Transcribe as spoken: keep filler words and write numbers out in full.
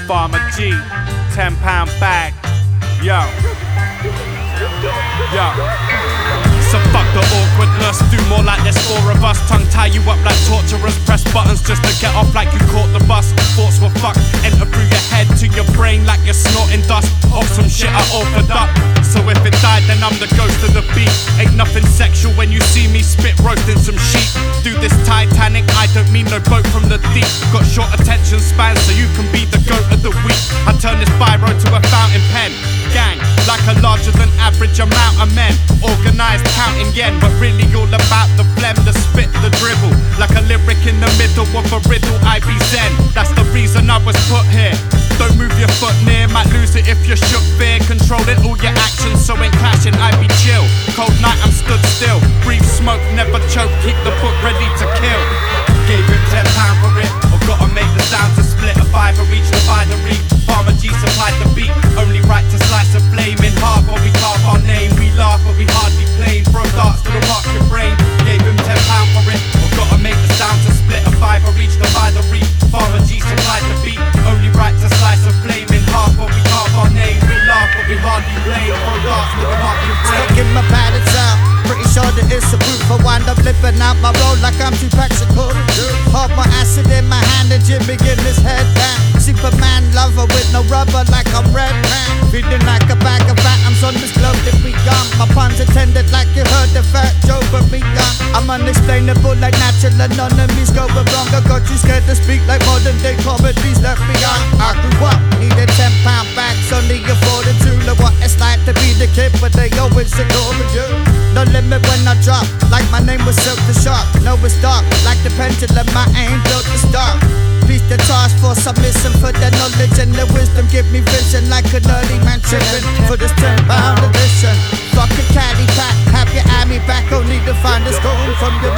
Farmer G, ten pound bag. Yo. Yo. So fuck the awkwardness, do more like there's four of us. Tongue tie you up like torturers, press buttons just to get off like you caught the bus. Thoughts were fucked, enter through your head to your brain like you're snorting dust off some shit I offered up. So if it died then I'm the ghost of the beat. Ain't nothing sexual when you see me spit roasting some sheep. Do this Titanic, I don't mean no boat from the deep. Got short attention span so you can be the goat of the week. I turn this biro to a fountain pen. Gang, like a larger than average amount of men. Organised counting yen, but really all about the phlegm, the spit, the dribble. Like a lyric in the middle of a riddle, I be zen. That's the reason I was put here. Don't move your foot near, might lose it if you're shook. Fear, controlling all your actions, so ain't clashing, I be chill. Cold night, I'm stood still. Breathe smoke, never choke, keep the book ready to kill. Gave him ten pound for it, or gotta make the sound to split a five or each divide the reap. Farmer G supplied the beat, only right to slice a flame in half while we carve our name. We laugh but we hardly plain, throw darts to the rock your brain. Gave him ten pound for it, or gotta make the sound to split a five or each divide the reap. Farmer G supplied the beat, only right to slice a flame in half while we carve our name. We laugh but we hardly plain, throw darts to the rock your brain. Stuck in my padded sound, pretty sure that it's a proof. I wind up living out my role like I'm two packs of coke. Hold my acid in my hand and Jimmy in his headband. Superman lover with no rubber like I'm Red Man. Feeling like a bag of atoms on this globe that we gone. My puns intended like you heard the fat joke but we gone. I'm unexplainable like natural anomalies going wrong. I got you scared to speak like modern day comedies left beyond. I grew up, needed ten pound bags, only afforded to know what it's like to be the kid, but they always ignoring you. No limit when I drop, like my name was Silk the Shark. No it's dark, like the pendulum, my aim built to start. Please the task force, I'm missing for the knowledge and the wisdom. Give me vision like an early man tripping for this ten pound edition. Fuck a caddy pack, have your eye me back, only to find a stone from your